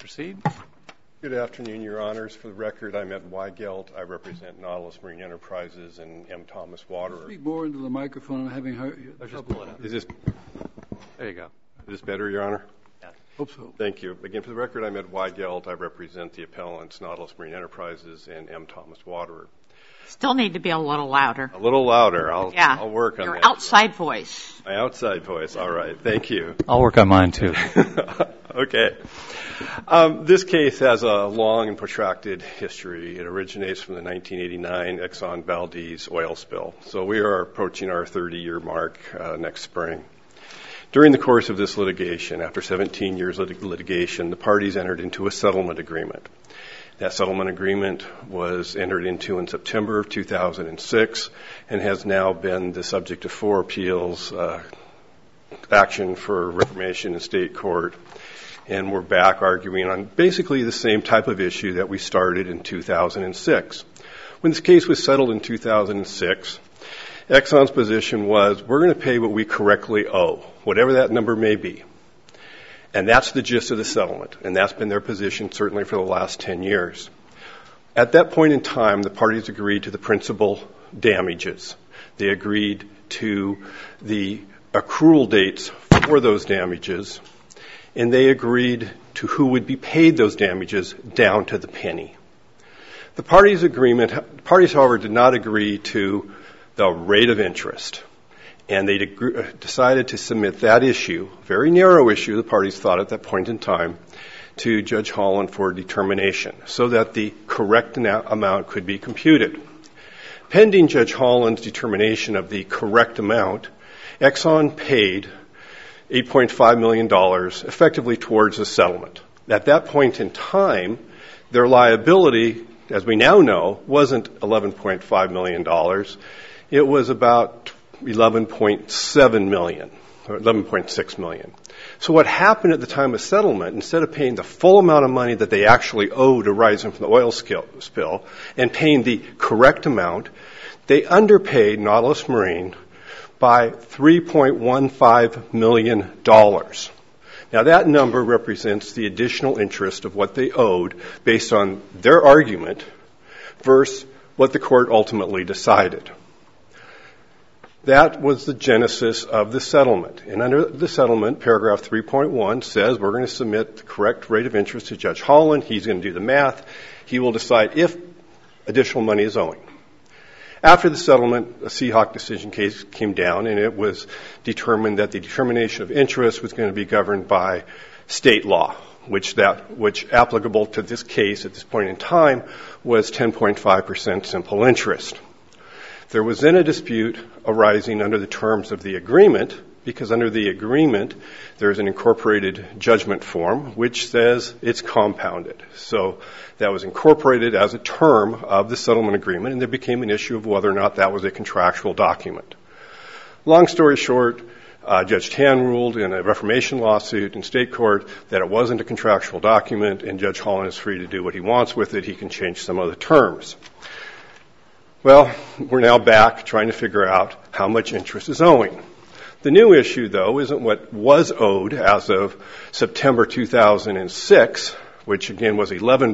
proceed. Good afternoon, Your Honors. For the record, I'm Ed Weigelt. I represent Nautilus Marine Enterprises and M. Thomas Waterer. Speak more into the microphone. I'm having Just pull it up. Is this There you go. better, Your Honor? Yeah. Hope so. Thank you. Again, for the record, I'm Ed Weigelt. I represent the appellants Nautilus Marine Enterprises and M. Thomas Waterer. Still need to be a little louder. A little louder. I'll work on Your that. outside voice. My outside voice. All right. Thank you. I'll work on mine too. Okay. This case has a long and protracted history. It originates from the 1989 Exxon Valdez oil spill. So we are approaching our 30-year mark next spring. During the course of this litigation, after 17 years of litigation, the parties entered into a settlement agreement. That settlement agreement was entered into in September of 2006 and has now been the subject of 4 appeals, action for reformation in state court, and we're back arguing on basically the same type of issue that we started in 2006. When this case was settled in 2006, Exxon's position was we're going to pay what we correctly owe, whatever that number may be. And that's the gist of the settlement, and that's been their position certainly for the last 10 years. At that point in time, the parties agreed to the principal damages. They agreed to the accrual dates for those damages, and they agreed to who would be paid those damages down to the penny. The parties, however, did not agree to the rate of interest. And they decided to submit that issue, a very narrow issue, the parties thought at that point in time, to Judge Holland for determination so that the correct amount could be computed. Pending Judge Holland's determination of the correct amount, Exxon paid $8.5 million effectively towards the settlement. At that point in time, their liability, as we now know, wasn't $11.5 million. It was about $11.7 million, or $11.6 million. So what happened at the time of settlement, instead of paying the full amount of money that they actually owed arising from the oil spill and paying the correct amount, they underpaid Nautilus Marine by $3.15 million. Now that number represents the additional interest of what they owed based on their argument versus what the court ultimately decided. That was the genesis of the settlement. And under the settlement, paragraph 3.1 says we're going to submit the correct rate of interest to Judge Holland. He's going to do the math. He will decide if additional money is owing. After the settlement, a Seahawk decision case came down, and it was determined that the determination of interest was going to be governed by state law, which applicable to this case at this point in time was 10.5% simple interest. There was then a dispute arising under the terms of the agreement, because under the agreement there's an incorporated judgment form which says it's compounded. So that was incorporated as a term of the settlement agreement, and there became an issue of whether or not that was a contractual document. Long story short, Judge Tan ruled in a reformation lawsuit in state court that it wasn't a contractual document, and Judge Holland is free to do what he wants with it. He can change some of the terms. Well, we're now back trying to figure out how much interest is owing. The new issue, though, isn't what was owed as of September 2006, which again was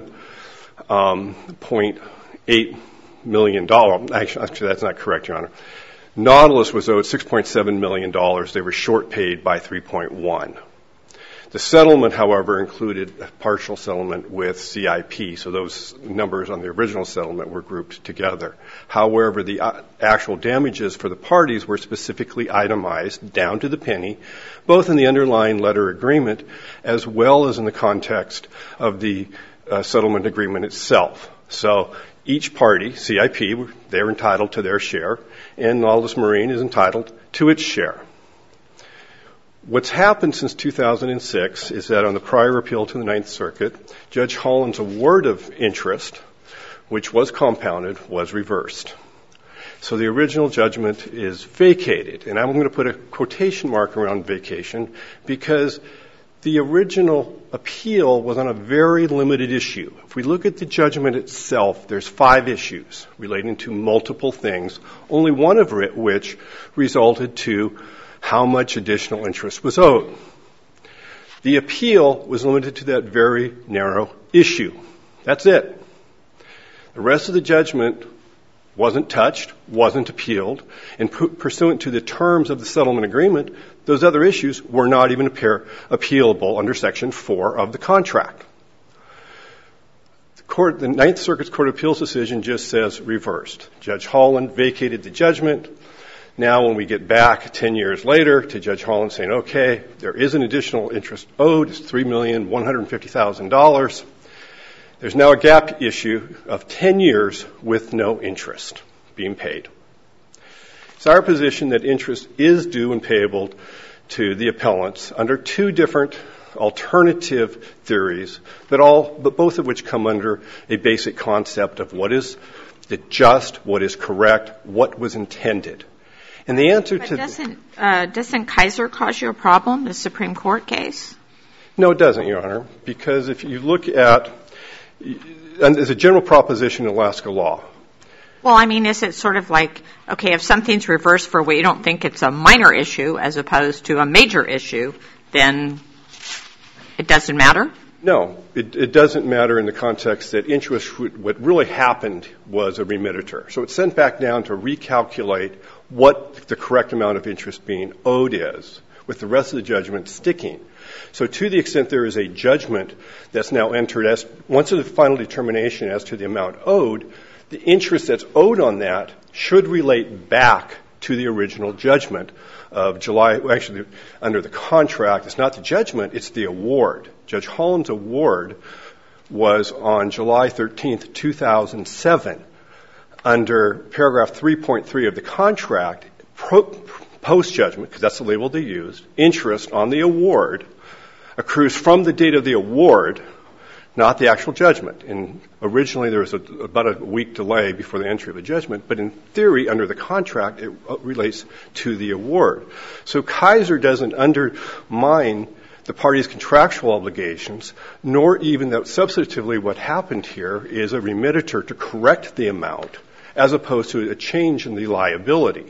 $11.8 million. Actually, that's not correct, Your Honor. Nautilus was owed $6.7 million. They were short paid by 3.1. The settlement, however, included a partial settlement with CIP, so those numbers on the original settlement were grouped together. However, the actual damages for the parties were specifically itemized down to the penny, both in the underlying letter agreement as well as in the context of the settlement agreement itself. So each party, CIP, they're entitled to their share, and Nautilus Marine is entitled to its share. What's happened since 2006 is that on the prior appeal to the Ninth Circuit, Judge Holland's award of interest, which was compounded, was reversed. So the original judgment is vacated, and I'm going to put a quotation mark around vacation because the original appeal was on a very limited issue. If we look at the judgment itself, there's 5 issues relating to multiple things, only one of which resulted to how much additional interest was owed. The appeal was limited to that very narrow issue. That's it. The rest of the judgment wasn't touched, wasn't appealed, and pursuant to the terms of the settlement agreement, those other issues were not even appealable under Section 4 of the contract. The Ninth Circuit's Court of Appeals decision just says reversed. Judge Holland vacated the judgment. Now when we get back 10 years later to Judge Holland saying, okay, there is an additional interest owed, it's $3,150,000. There's now a gap issue of 10 years with no interest being paid. It's our position that interest is due and payable to the appellants under two different alternative theories, but both of which come under a basic concept of what is the just, what is correct, what was intended. And the answer to doesn't Kaiser cause you a problem, the Supreme Court case? No, it doesn't, Your Honor, because if you look at, as a general proposition in Alaska law. Well, I mean, is it sort of like, okay, if something's reversed for what you don't think it's a minor issue as opposed to a major issue, then it doesn't matter? No, it doesn't matter in the context that interest, what really happened was a remittiture. So it's sent back down to recalculate what the correct amount of interest being owed is, with the rest of the judgment sticking. So to the extent there is a judgment that's now entered as, once the final determination as to the amount owed, the interest that's owed on that should relate back to the original judgment of July, actually under the contract. It's not the judgment, it's the award. Judge Holland's award was on July 13th, 2007. Under paragraph 3.3 of the contract, post-judgment, because that's the label they used, interest on the award accrues from the date of the award, not the actual judgment. And originally there was about a week delay before the entry of the judgment, but in theory, under the contract, it relates to the award. So Kaiser doesn't undermine the party's contractual obligations, nor even that substantively what happened here is a remittiture to correct the amount, as opposed to a change in the liability.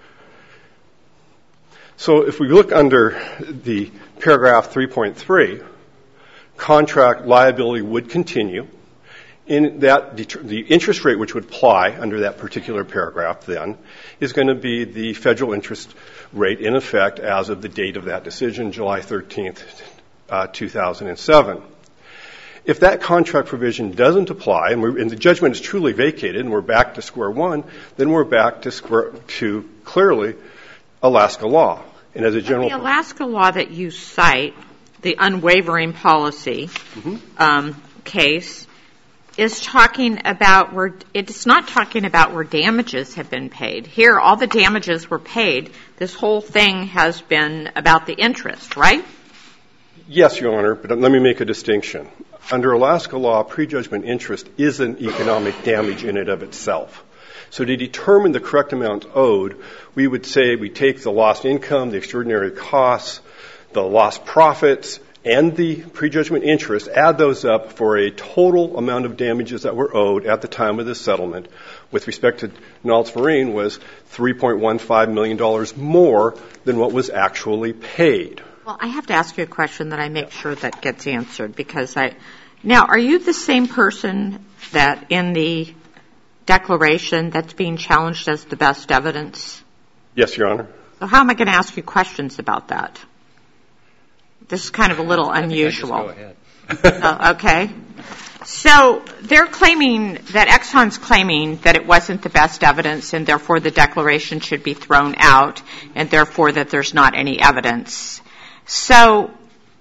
So if we look under the paragraph 3.3, contract liability would continue. In that, the interest rate which would apply under that particular paragraph then is going to be the federal interest rate in effect as of the date of that decision, July 13th, 2007. If that contract provision doesn't apply, and the judgment is truly vacated and we're back to square one, then we're back to clearly Alaska law. And as a general, the Alaska law that you cite, the unwavering policy case, is talking about where it's not talking about where damages have been paid. Here, all the damages were paid. This whole thing has been about the interest, right? Yes, Your Honor, but let me make a distinction. Under Alaska law, prejudgment interest isn't economic damage in and of itself. So to determine the correct amount owed, we would say we take the lost income, the extraordinary costs, the lost profits, and the prejudgment interest, add those up for a total amount of damages that were owed at the time of the settlement. With respect to Nautilus Marine was $3.15 million more than what was actually paid. Well, I have to ask you a question that I make sure that gets answered because now, are you the same person that in the declaration that's being challenged as the best evidence? Yes, Your Honor. So how am I going to ask you questions about that? This is kind of a little unusual. Just go ahead. Okay. So they're claiming that Exxon's claiming that it wasn't the best evidence and therefore the declaration should be thrown out and therefore that there's not any evidence. So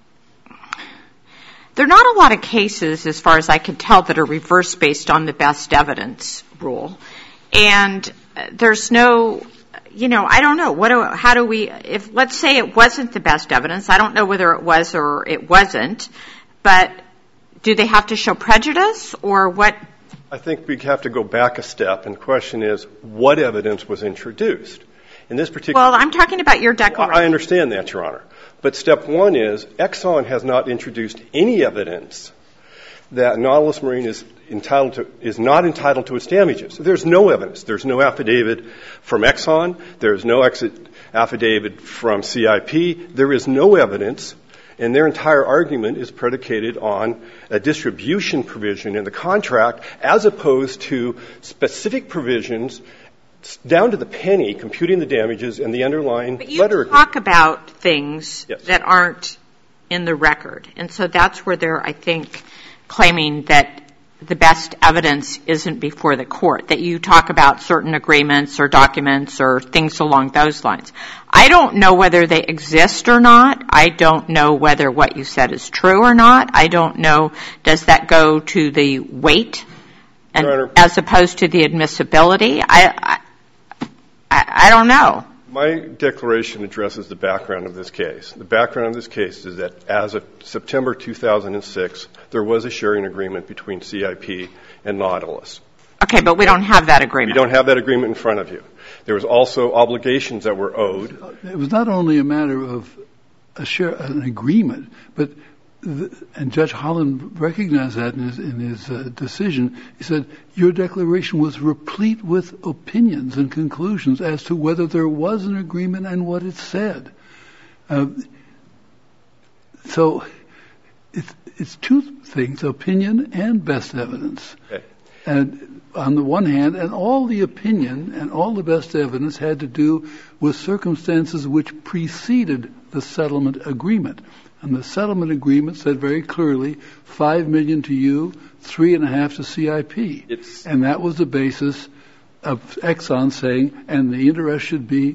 there are not a lot of cases, as far as I can tell, that are reversed based on the best evidence rule. And there's no, I don't know. How do we, if let's say it wasn't the best evidence, I don't know whether it was or it wasn't, but do they have to show prejudice or what? I think we have to go back a step, and the question is, what evidence was introduced? In this particular, well, I'm talking about your declaration. I understand that, Your Honor. But step one is, Exxon has not introduced any evidence that Nautilus Marine is not entitled to its damages. There's no evidence. There's no affidavit from Exxon. There's no affidavit from CIP. There is no evidence And their entire argument is predicated on a distribution provision in the contract as opposed to specific provisions down to the penny, computing the damages and the underlying letter agreement. But you talk about things Yes. that aren't in the record. And so that's where they're, I think, claiming that the best evidence isn't before the court, that you talk about certain agreements or documents or things along those lines. I don't know whether they exist or not. I don't know whether what you said is true or not. I don't know, does that go to the weight and, Your Honor, as opposed to the admissibility? I don't know. my declaration addresses the background of this case. The background of this case is that as of September 2006, there was a sharing agreement between CIP and Nautilus. Okay, but we don't have that agreement. You don't have that agreement in front of you. There was also obligations that were owed. It was not only a matter of an agreement, but and Judge Holland recognized that in his decision. He said, your declaration was replete with opinions and conclusions as to whether there was an agreement and what it said. So it's two things, opinion and best evidence. Okay. And on the one hand, and all the opinion and all the best evidence had to do with circumstances which preceded the settlement agreement. And the settlement agreement said very clearly, $5 million to you, $3.5 million to CIP. And that was the basis of Exxon saying, and the interest should be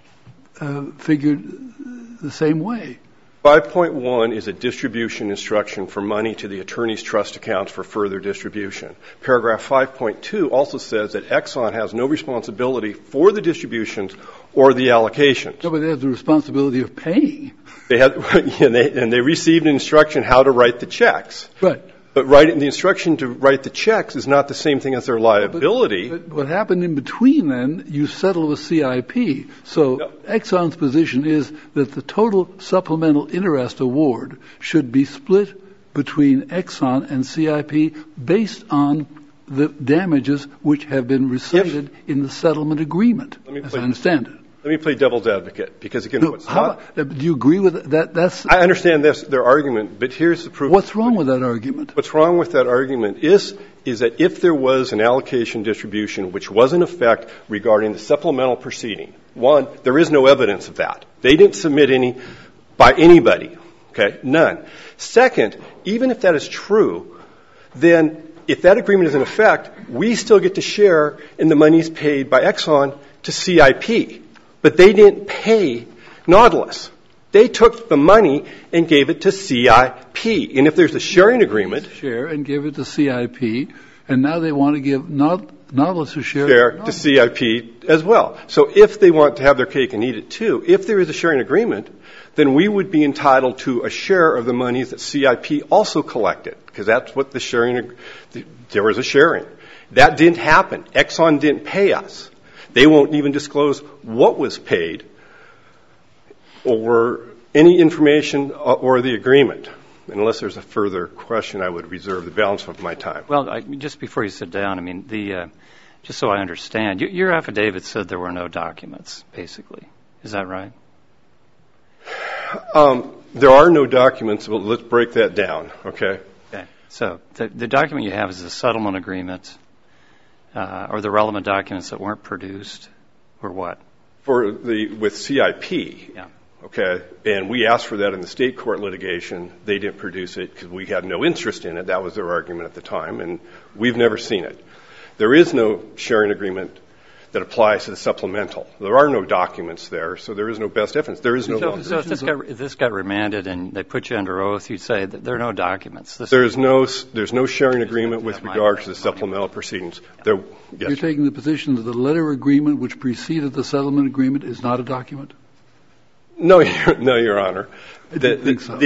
figured the same way. 5.1 is a distribution instruction for money to the attorney's trust accounts for further distribution. Paragraph 5.2 also says that Exxon has no responsibility for the distributions or the allocations. No, but they have the responsibility of paying. They had, and they received an instruction how to write the checks. Right. But the instruction to write the checks is not the same thing as their liability. But what happened in between then, you settle with CIP. So No. Exxon's position is that the total supplemental interest award should be split between Exxon and CIP based on the damages which have been recited in the settlement agreement, as I understand it. Let me play devil's advocate, because again, No, do you agree with that? I understand their argument, but here's the proof. What's wrong with that argument? What's wrong with that argument is that if there was an allocation distribution which was in effect regarding the supplemental proceeding, one, there is no evidence of that. They didn't submit any by anybody, okay? None. Second, even if that is true, then if that agreement is in effect, we still get to share in the monies paid by Exxon to CIP. But they didn't pay Nautilus. They took the money and gave it to CIP. And if there's a sharing agreement, Share and give it to CIP, and now they want to give Nautilus a share to CIP as well. So if they want to have their cake and eat it too, if there is a sharing agreement, then we would be entitled to a share of the monies that CIP also collected, because that's what there was a sharing. That didn't happen. Exxon didn't pay us. They won't even disclose what was paid or any information or the agreement. Unless there's a further question, I would reserve the balance of my time. Well, just before you sit down, I mean, just so I understand, your affidavit said there were no documents, basically. Is that right? There are no documents, but let's break that down, okay? Okay. So the document you have is the settlement agreement, or the relevant documents that weren't produced, or what? With CIP, Yeah. okay, and we asked for that in the state court litigation. They didn't produce it because we had no interest in it. That was their argument at the time, and we've never seen it. There is no sharing agreement that applies to the supplemental. There are no documents there, so there is no best evidence. There is no law. So if this got remanded and they put you under oath, you'd say that there are no documents. There's no sharing agreement with regard to the supplemental proceedings. Yes. You're taking the position that the letter agreement which preceded the settlement agreement is not a document? No, Your Honor. I didn't think so.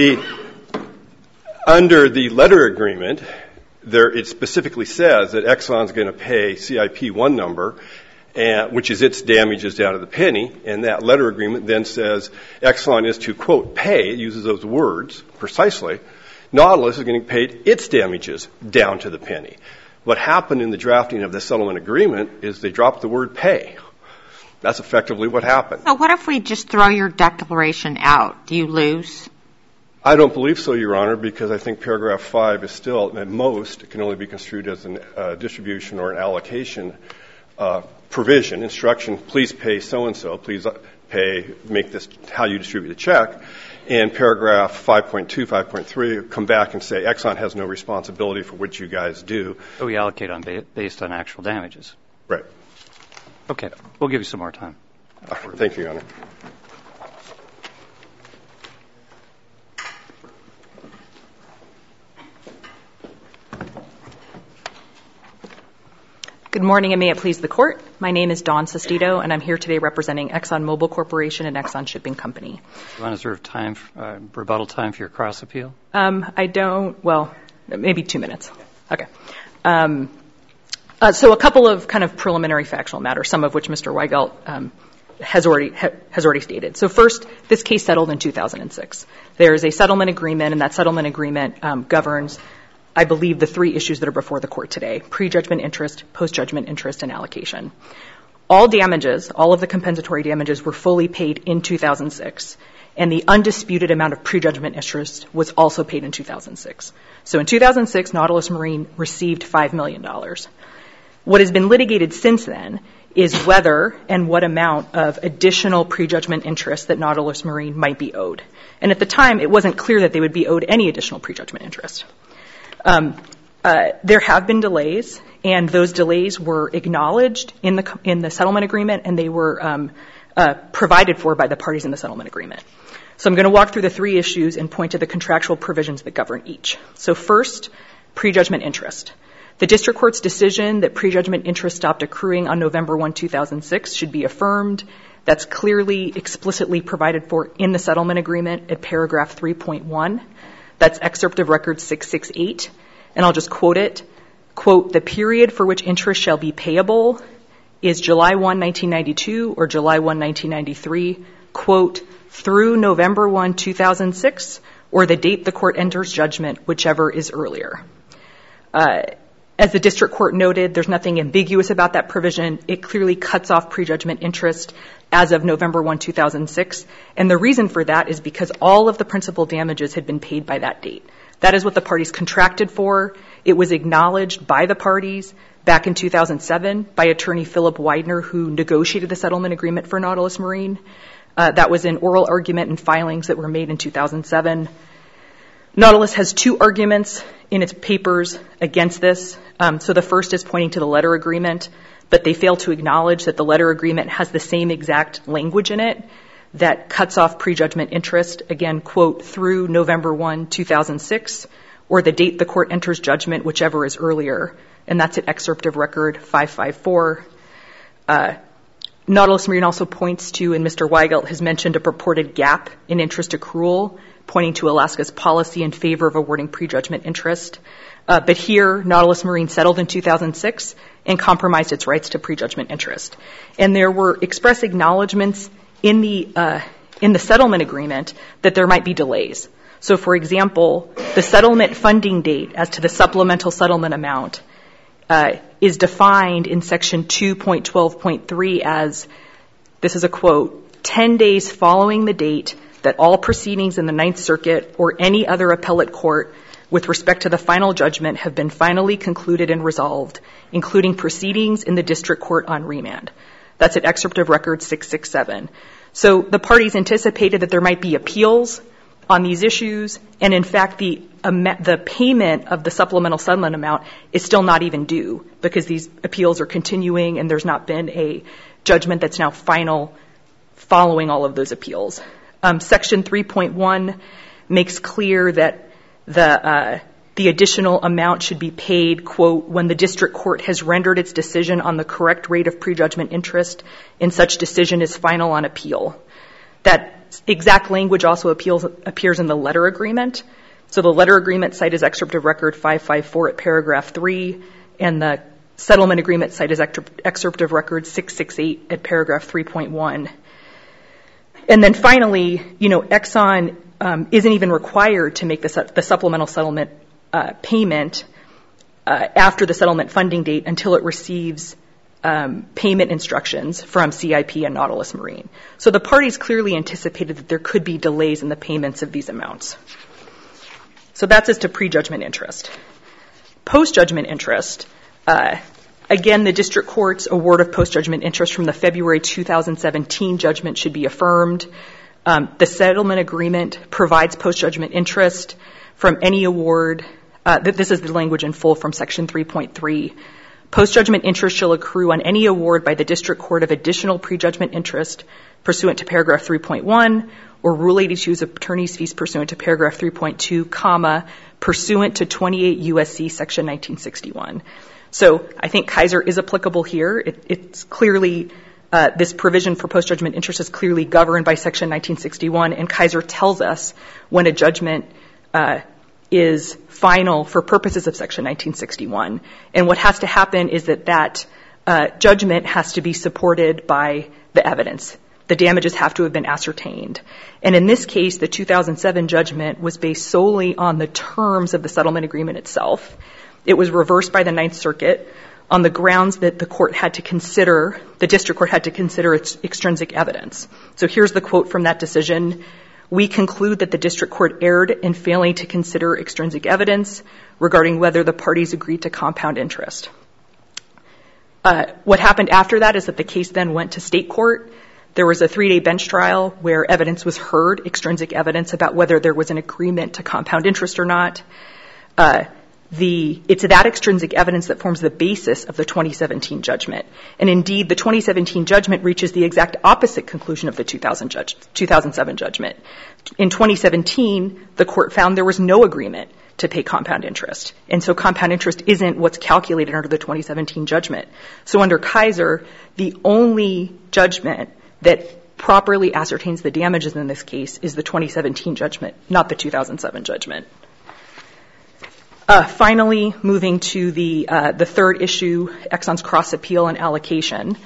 Under the letter agreement, it specifically says that Exxon's going to pay CIP one number, which is its damages down to the penny, and that letter agreement then says Exxon is to, quote, pay, it uses those words precisely, Nautilus is getting paid its damages down to the penny. What happened in the drafting of the settlement agreement is they dropped the word pay. That's effectively what happened. So what if we just throw your declaration out? Do you lose? I don't believe so, Your Honor, because I think paragraph 5 is still, at most, it can only be construed as a distribution or an allocation provision, instruction, please pay so-and-so, please make this how you distribute the check. And paragraph 5.2, 5.3 come back and say Exxon has no responsibility for what you guys do. So we allocate based on actual damages. Right. Okay. We'll give you some more time. Thank you, Your Honor. Good morning, and may it please the Court. My name is Dawn Sestito, and I'm here today representing ExxonMobil Corporation and Exxon Shipping Company. Do you want to reserve time, rebuttal time for your cross-appeal? I don't, well, maybe 2 minutes. Okay. So a couple of kind of preliminary factual matters, some of which Mr. Weigelt has already stated. So first, this case settled in 2006. There is a settlement agreement, and that settlement agreement governs, I believe, the 3 issues that are before the Court today: pre-judgment interest, post-judgment interest, and allocation. All damages, all of the compensatory damages, were fully paid in 2006, and the undisputed amount of pre-judgment interest was also paid in 2006. So in 2006, Nautilus Marine received $5 million. What has been litigated since then is whether and what amount of additional pre-judgment interest that Nautilus Marine might be owed. And at the time, it wasn't clear that they would be owed any additional pre-judgment interest. There have been delays, and those delays were acknowledged in the settlement agreement, and they were provided for by the parties in the settlement agreement. So I'm going to walk through the 3 issues and point to the contractual provisions that govern each. So first, pre-judgment interest. The district court's decision that pre-judgment interest stopped accruing on November 1, 2006 should be affirmed. That's clearly, explicitly provided for in the settlement agreement at paragraph 3.1. That's excerpt of record 668, and I'll just quote it. Quote, the period for which interest shall be payable is July 1, 1992 or July 1, 1993, quote, through November 1, 2006, or the date the court enters judgment, whichever is earlier. As the district court noted, there's nothing ambiguous about that provision. It clearly cuts off prejudgment interest as of November 1, 2006. And the reason for that is because all of the principal damages had been paid by that date. That is what the parties contracted for. It was acknowledged by the parties back in 2007 by attorney Philip Widener, who negotiated the settlement agreement for Nautilus Marine. That was an oral argument and filings that were made in 2007. Nautilus has 2 arguments in its papers against this. So the first is pointing to the letter agreement, but they fail to acknowledge that the letter agreement has the same exact language in it that cuts off prejudgment interest, again, quote, through November 1, 2006, or the date the court enters judgment, whichever is earlier. And that's an excerpt of record 554. Nautilus Marine also points to, and Mr. Weigelt has mentioned, a purported gap in interest accrual, pointing to Alaska's policy in favor of awarding prejudgment interest. But here, Nautilus Marine settled in 2006 and compromised its rights to prejudgment interest. And there were express acknowledgments in the settlement agreement that there might be delays. So, for example, the settlement funding date as to the supplemental settlement amount is defined in Section 2.12.3 as, this is a quote, 10 days following the date that all proceedings in the Ninth Circuit or any other appellate court with respect to the final judgment have been finally concluded and resolved, including proceedings in the district court on remand. That's an excerpt of record 667. So the parties anticipated that there might be appeals on these issues, and in fact the payment of the supplemental settlement amount is still not even due because these appeals are continuing and there's not been a judgment that's now final following all of those appeals. Section 3.1 makes clear that the additional amount should be paid, quote, when the district court has rendered its decision on the correct rate of prejudgment interest and such decision is final on appeal. That exact language also appears in the letter agreement. So the letter agreement site is excerpt of record 554 at paragraph 3, and the settlement agreement site is excerpt of record 668 at paragraph 3.1. And then finally, Exxon isn't even required to make the supplemental settlement payment after the settlement funding date until it receives payment instructions from CIP and Nautilus Marine. So the parties clearly anticipated that there could be delays in the payments of these amounts. So that's as to prejudgment interest. Post-judgment interest, again, the district court's award of post-judgment interest from the February 2017 judgment should be affirmed. The settlement agreement provides post-judgment interest from any award. This is the language in full from Section 3.3. Post-judgment interest shall accrue on any award by the district court of additional prejudgment interest pursuant to paragraph 3.1 or Rule 82's attorney's fees pursuant to paragraph 3.2, comma, pursuant to 28 U.S.C. Section 1961. So I think Kaiser is applicable here. It's clearly, this provision for post-judgment interest is clearly governed by Section 1961, and Kaiser tells us when a judgment is final for purposes of Section 1961. And what has to happen is that judgment has to be supported by the evidence. The damages have to have been ascertained. And in this case, the 2007 judgment was based solely on the terms of the settlement agreement itself. It was reversed by the Ninth Circuit on the grounds that the district court had to consider its extrinsic evidence. So here's the quote from that decision. We conclude that the district court erred in failing to consider extrinsic evidence regarding whether the parties agreed to compound interest. What happened after that is that the case then went to state court. There was a 3-day bench trial where evidence was heard, extrinsic evidence about whether there was an agreement to compound interest or not. It's that extrinsic evidence that forms the basis of the 2017 judgment. And indeed, the 2017 judgment reaches the exact opposite conclusion of the 2007 judgment. In 2017, the court found there was no agreement to pay compound interest. And so compound interest isn't what's calculated under the 2017 judgment. So under Kaiser, the only judgment that properly ascertains the damages in this case is the 2017 judgment, not the 2007 judgment. Finally, moving to the third issue, Exxon's cross-appeal and allocation.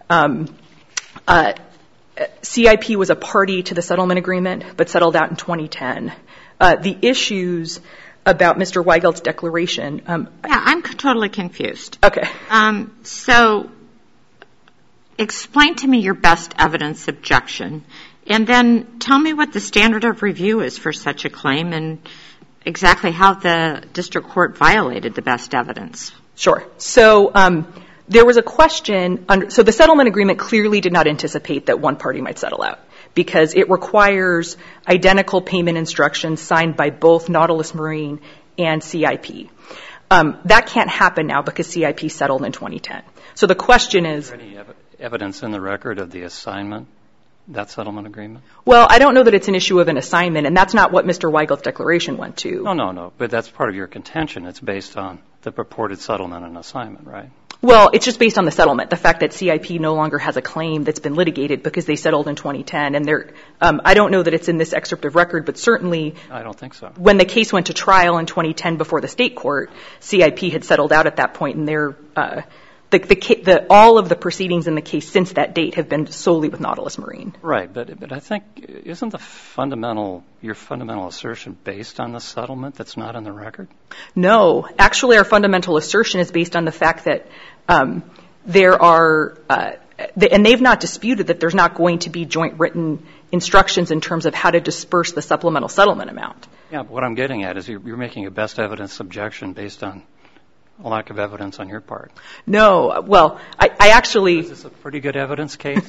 CIP was a party to the settlement agreement, but settled out in 2010. The issues about Mr. Weigelt's declaration... I'm totally confused. Okay. So explain to me your best evidence objection, and then tell me what the standard of review is for such a claim and exactly how the district court violated the best evidence. Sure. So there was a question. So the settlement agreement clearly did not anticipate that one party might settle out because it requires identical payment instructions signed by both Nautilus Marine and CIP. That can't happen now because CIP settled in 2010. So the question is... Is there any evidence in the record of the assignment, that settlement agreement? Well, I don't know that it's an issue of an assignment, and that's not what Mr. Weigelt's declaration went to. No. But that's part of your contention. It's based on the purported settlement and assignment, right? Well, it's just based on the settlement, the fact that CIP no longer has a claim that's been litigated because they settled in 2010. And I don't know that it's in this excerpt of record, but certainly... I don't think so. When the case went to trial in 2010 before the state court, CIP had settled out at that point, and all of the proceedings in the case since that date have been solely with Nautilus Marine. Right, but I think, isn't your fundamental assertion based on the settlement that's not in the record? No. Actually, our fundamental assertion is based on the fact that there are, and they've not disputed that there's not going to be joint written instructions in terms of how to disperse the supplemental settlement amount. Yeah, but what I'm getting at is you're making a best evidence objection based on a lack of evidence on your part. No. Well, I actually... Is this a pretty good evidence case?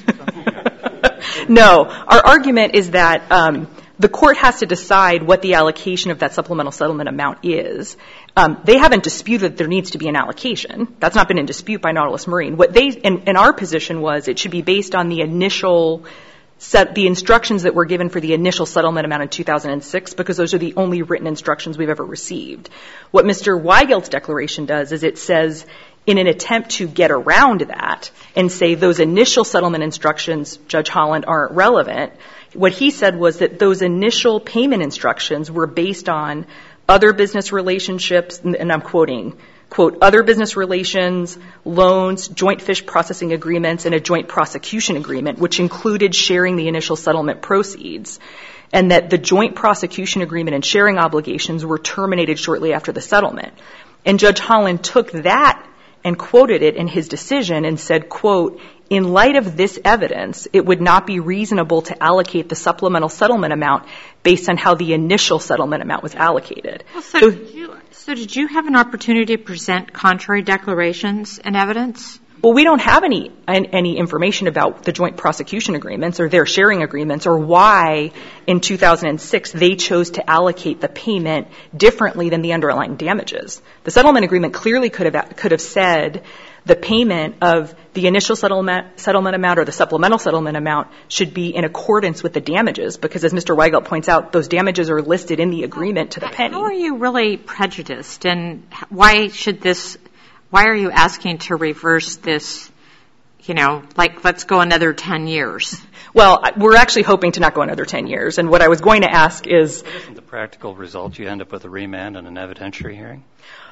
No. Our argument is that the court has to decide what the allocation of that supplemental settlement amount is. They haven't disputed that there needs to be an allocation. That's not been in dispute by Nautilus Marine. What they, in our position, was it should be based on the initial the instructions that were given for the initial settlement amount in 2006, because those are the only written instructions we've ever received. What Mr. Weigelt's declaration does is it says, in an attempt to get around that and say those initial settlement instructions, Judge Holland, aren't relevant, what he said was that those initial payment instructions were based on other business relationships, and I'm quoting, quote, other business relations, loans, joint fish processing agreements, and a joint prosecution agreement, which included sharing the initial settlement proceeds, and that the joint prosecution agreement and sharing obligations were terminated shortly after the settlement. And Judge Holland took that and quoted it in his decision and said, quote, in light of this evidence, it would not be reasonable to allocate the supplemental settlement amount based on how the initial settlement amount was allocated. Well, so did you have an opportunity to present contrary declarations and evidence? Well, we don't have any information about the joint prosecution agreements or their sharing agreements or why in 2006 they chose to allocate the payment differently than the underlying damages. The settlement agreement clearly could have said the payment of the initial settlement amount or the supplemental settlement amount should be in accordance with the damages because, as Mr. Weigelt points out, those damages are listed in the agreement to the penny. How are you really prejudiced, and why are you asking to reverse this, like let's go another 10 years? Well, we're actually hoping to not go another 10 years, and what I was going to ask is... Isn't the practical result you end up with a remand and an evidentiary hearing?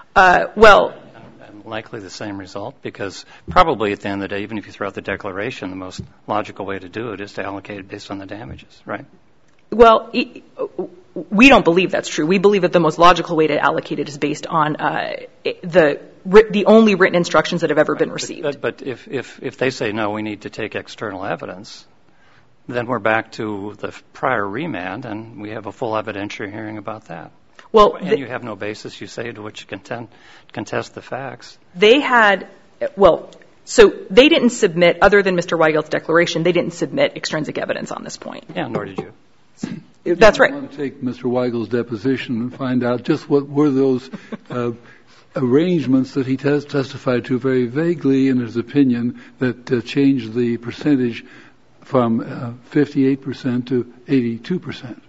And likely the same result, because probably at the end of the day, even if you throw out the declaration, the most logical way to do it is to allocate it based on the damages, right? Well, we don't believe that's true. We believe that the most logical way to allocate it is based on the only written instructions that have ever been received. But if they say, no, we need to take external evidence, then we're back to the prior remand, and we have a full evidentiary hearing about that. Well, and you have no basis, you say, to which you contest the facts. So they didn't submit, other than Mr. Weigelt's declaration, they didn't submit extrinsic evidence on this point. Yeah, nor did you. That's right. I want to take Mr. Weigel's deposition and find out just what were those arrangements that he testified to very vaguely in his opinion that changed the percentage from 58% to 82%.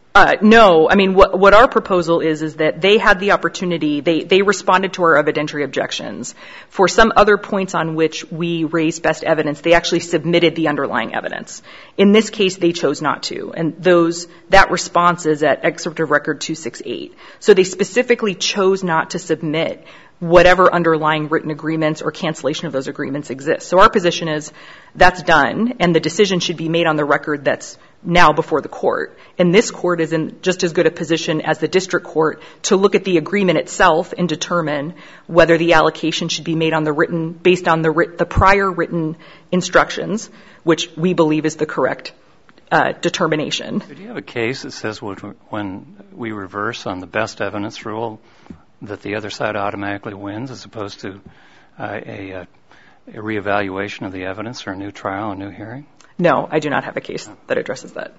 No, I mean, what our proposal is that they had the opportunity, they responded to our evidentiary objections. For some other points on which we raised best evidence, they actually submitted the underlying evidence. In this case, they chose not to, and that response is at Excerpt of Record 268. So they specifically chose not to submit whatever underlying written agreements or cancellation of those agreements exist. So our position is that's done, and the decision should be made on the record that's now before the court. And this court is in just as good a position as the district court to look at the agreement itself and determine whether the allocation should be made on based on the prior written instructions, which we believe is the correct determination. Do you have a case that says when we reverse on the best evidence rule that the other side automatically wins as opposed to a reevaluation of the evidence or a new trial, a new hearing? No, I do not have a case that addresses that.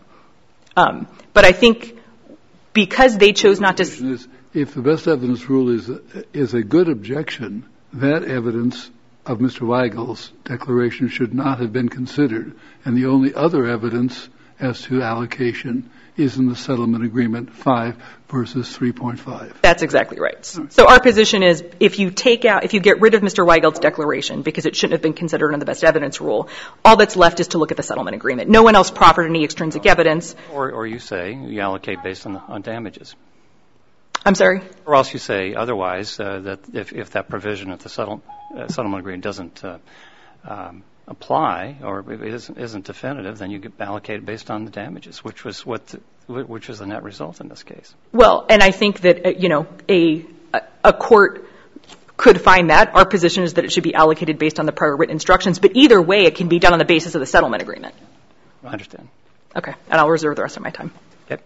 But I think because they chose not to... If the best evidence rule is a good objection, that evidence of Mr. Weigel's declaration should not have been considered, and the only other evidence as to allocation is in the settlement agreement 5 versus 3.5. That's exactly right. So our position is if you get rid of Mr. Weigel's declaration because it shouldn't have been considered in the best evidence rule, all that's left is to look at the settlement agreement. No one else proffered any extrinsic evidence. Or you say you allocate based on damages. I'm sorry? Or else you say otherwise that if that provision of the settlement agreement doesn't apply or isn't definitive, then you allocate it based on the damages, which was the net result in this case. Well, and I think that a court could find that. Our position is that it should be allocated based on the prior written instructions, but either way it can be done on the basis of the settlement agreement. I understand. Okay, and I'll reserve the rest of my time. Okay.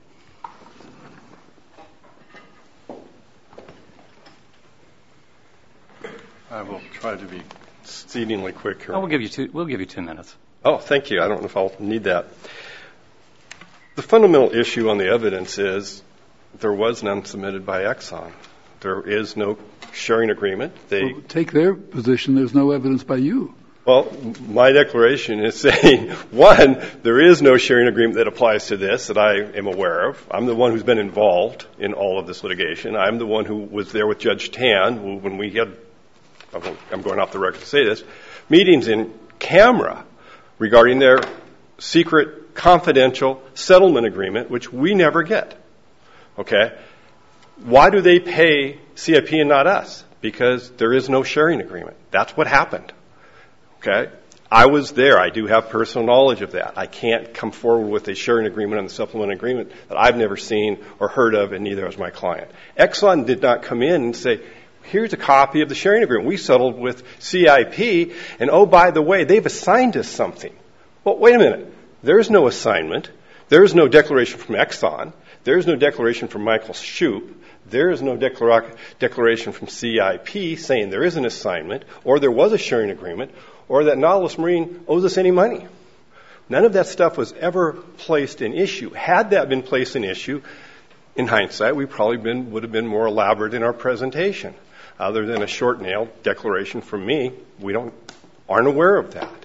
I will try to be exceedingly quick here. Oh, we'll give you 2 minutes. Oh, thank you. I don't know if I'll need that. The fundamental issue on the evidence is there was none submitted by Exxon. There is no sharing agreement. Well, take their position. There's no evidence by you. Well, my declaration is saying, one, there is no sharing agreement that applies to this that I am aware of. I'm the one who's been involved in all of this litigation. I'm the one who was there with Judge Tan when we had, I'm going off the record to say this, meetings in camera regarding their secret, confidential settlement agreement, which we never get. Okay? Why do they pay CIP and not us? Because there is no sharing agreement. That's what happened. Okay? I was there. I do have personal knowledge of that. I can't come forward with a sharing agreement on the supplement agreement that I've never seen or heard of, and neither has my client. Exxon did not come in and say, here's a copy of the sharing agreement. We settled with CIP, and oh, by the way, they've assigned us something. Well, wait a minute. There's no assignment. There's no declaration from Exxon. There's no declaration from Michael Shoup. There is no declaration from CIP saying there is an assignment, or there was a sharing agreement, or that Nautilus Marine owes us any money. None of that stuff was ever placed in issue. Had that been placed in issue, in hindsight, we probably would have been more elaborate in our presentation. Other than a short-nailed declaration from me, we aren't aware of that.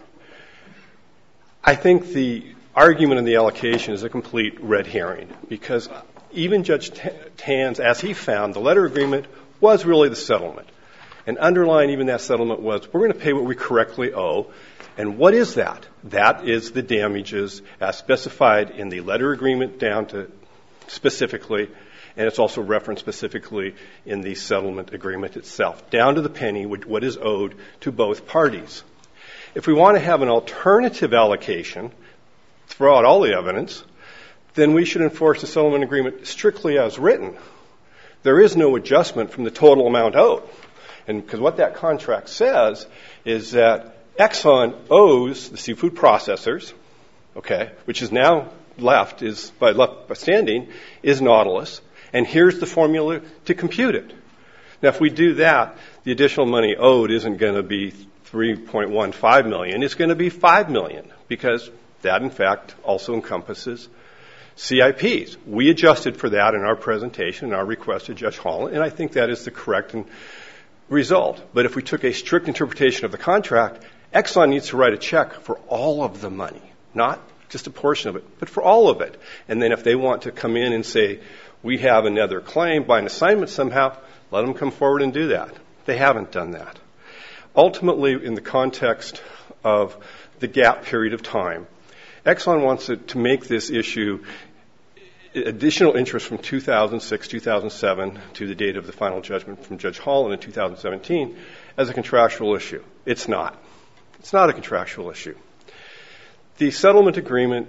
I think the argument in the allocation is a complete red herring, because even Judge Tanz, as he found, the letter agreement was really the settlement. And underlying even that settlement was, we're going to pay what we correctly owe. And what is that? That is the damages as specified in the letter agreement down to specifically, and it's also referenced specifically in the settlement agreement itself, down to the penny, what is owed to both parties. If we want to have an alternative allocation, throw out all the evidence, then we should enforce the settlement agreement strictly as written. There is no adjustment from the total amount owed. And because what that contract says is that Exxon owes the seafood processors, okay, which is now left by standing, is Nautilus, and here's the formula to compute it. Now, if we do that, the additional money owed isn't going to be $3.15 million. It's going to be $5 million, because that, in fact, also encompasses CIPs. We adjusted for that in our presentation, in our request to Judge Holland, and I think that is the correct result. But if we took a strict interpretation of the contract, Exxon needs to write a check for all of the money, not just a portion of it, but for all of it. And then if they want to come in and say, we have another claim by an assignment somehow, let them come forward and do that. They haven't done that. Ultimately, in the context of the gap period of time, Exxon wants to make this issue additional interest from 2006, 2007 to the date of the final judgment from Judge Holland in 2017 as a contractual issue. It's not. It's not a contractual issue. The settlement agreement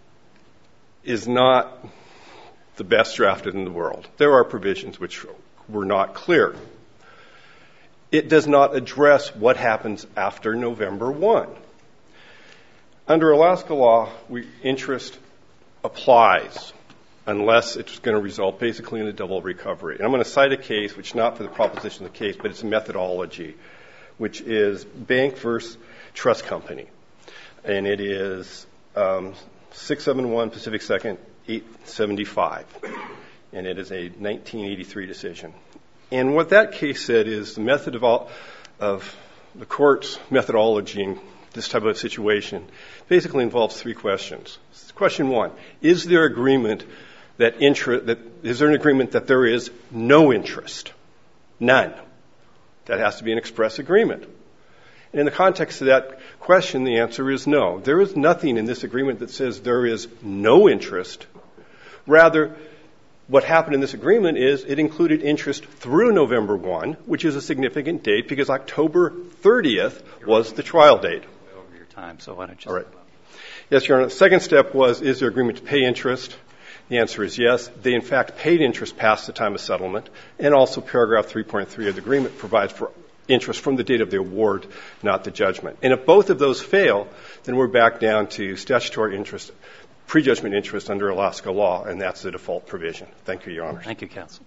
is not the best drafted in the world. There are provisions which were not clear. It does not address what happens after November 1. Under Alaska law, interest applies unless it's going to result basically in a double recovery. And I'm going to cite a case, which is not for the proposition of the case, but it's a methodology, which is Bank versus Trust Company. And it is 671 Pacific 2nd, 875. And it is a 1983 decision. And what that case said is the method of the court's methodology in this type of situation basically involves three questions. Question one, is there an agreement that there is no interest? None. That has to be an express agreement. And in the context of that question, the answer is no. There is nothing in this agreement that says there is no interest. Rather, what happened in this agreement is it included interest through November 1, which is a significant date because October 30th was the trial date. Over your time, so why don't you... All right. Yes, Your Honor. The second step was, is there agreement to pay interest? The answer is yes. They, in fact, paid interest past the time of settlement, and also paragraph 3.3 of the agreement provides for interest from the date of the award, not the judgment. And if both of those fail, then we're back down to statutory interest, prejudgment interest under Alaska law, and that's the default provision. Thank you, Your Honor. Thank you, counsel.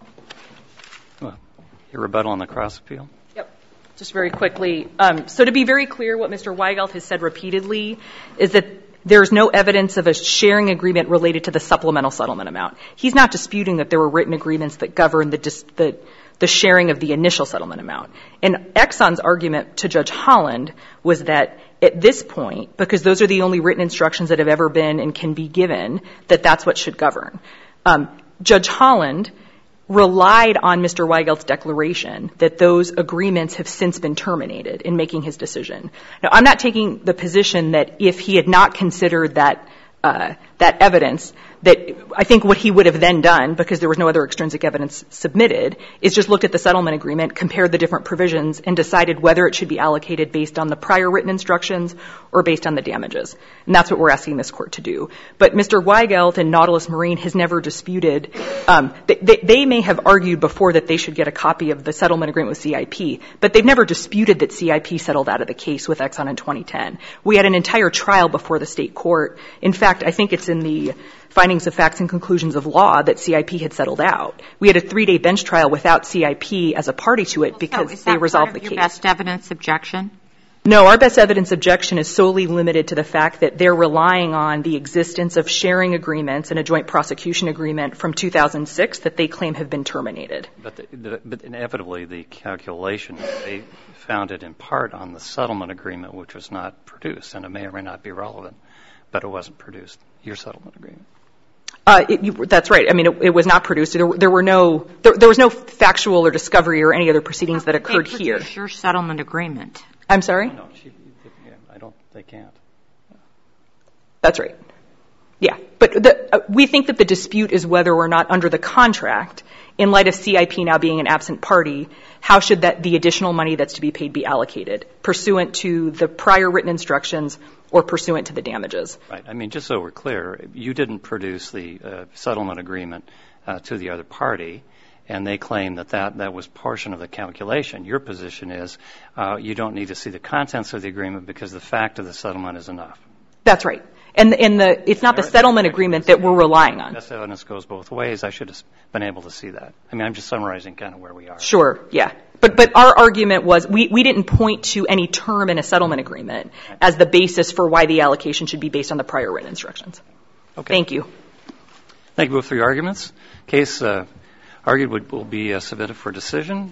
Well, your rebuttal on the cross appeal? Yep. Just very quickly. So to be very clear, what Mr. Weigelt has said repeatedly is that there's no evidence of a sharing agreement related to the supplemental settlement amount. He's not disputing that there were written agreements that govern the sharing of the initial settlement amount. And Exxon's argument to Judge Holland was that at this point, because those are the only written instructions that have ever been and can be given, that that's what should govern. Judge Holland relied on Mr. Weigelt's declaration that those agreements have since been terminated in making his decision. Now, I'm not taking the position that if he had not considered that that evidence, that I think what he would have then done, because there was no other extrinsic evidence submitted, is just looked at the settlement agreement, compared the different provisions, and decided whether it should be allocated based on the prior written instructions or based on the damages. And that's what we're asking this court to do. But Mr. Weigelt and Nautilus Marine has never disputed. They may have argued before that they should get a copy of the settlement agreement with CIP, but they've never disputed that CIP settled out of the case with Exxon in 2010. We had an entire trial before the state court. In fact, I think it's in the findings of facts and conclusions of law that CIP had settled out. We had a 3-day bench trial without CIP as a party to it because they resolved the case. Is that part of your best evidence objection? No, our best evidence objection is solely limited to the fact that they're relying on the existence of sharing agreements and a joint prosecution agreement from 2006 that they claim have been terminated. But inevitably, the calculation, they founded in part on the settlement agreement, which was not produced, and it may or may not be relevant, but it wasn't produced, your settlement agreement. That's right. I mean, it was not produced. There was no factual or discovery or any other proceedings that occurred here. They produced your settlement agreement. I'm sorry? No, they can't. That's right. Yeah. But we think that the dispute is whether or not under the contract, in light of CIP now being an absent party, how should the additional money that's to be paid be allocated, pursuant to the prior written instructions or pursuant to the damages? Right. I mean, just so we're clear, you didn't produce the settlement agreement to the other party, and they claim that was portion of the calculation. Your position is you don't need to see the contents of the agreement because the fact of the settlement is enough. That's right. And it's not the settlement agreement that we're relying on. Best evidence goes both ways. I should have been able to see that. I mean, I'm just summarizing kind of where we are. Sure, yeah. But our argument was we didn't point to any term in a settlement agreement as the basis for why the allocation should be based on the prior written instructions. Okay. Thank you. Thank you both for your arguments. Case argued will be submitted for decision.